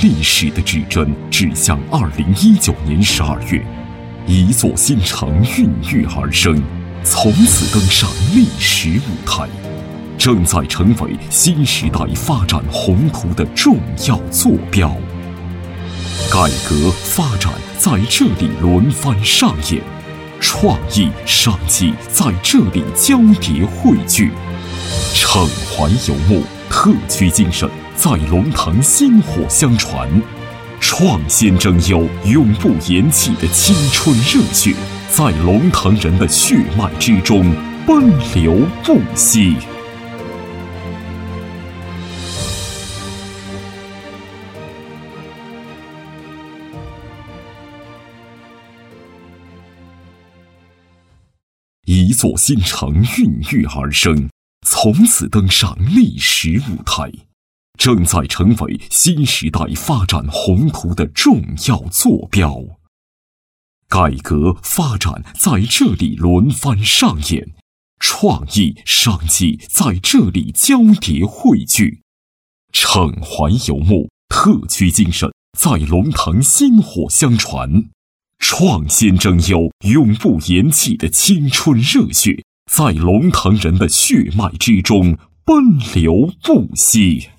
历史的指针指向2019年12月，一座新城孕育而生，从此登上历史舞台，正在成为新时代发展宏图的重要坐标。改革发展在这里轮番上演，创意商机在这里交叠汇聚，骋怀游牧特区精神在龙腾薪火相传，创新争优永不言弃的青春热血在龙腾人的血脉之中奔流不息。一座新城孕育而生，从此登上历史舞台，正在成为新时代发展宏图的重要坐标。改革发展在这里轮番上演，创意商机在这里交叠汇聚，骋怀游牧特区精神在龙腾薪火相传，创新争优永不言弃的青春热血在龙腾人的血脉之中奔流不息。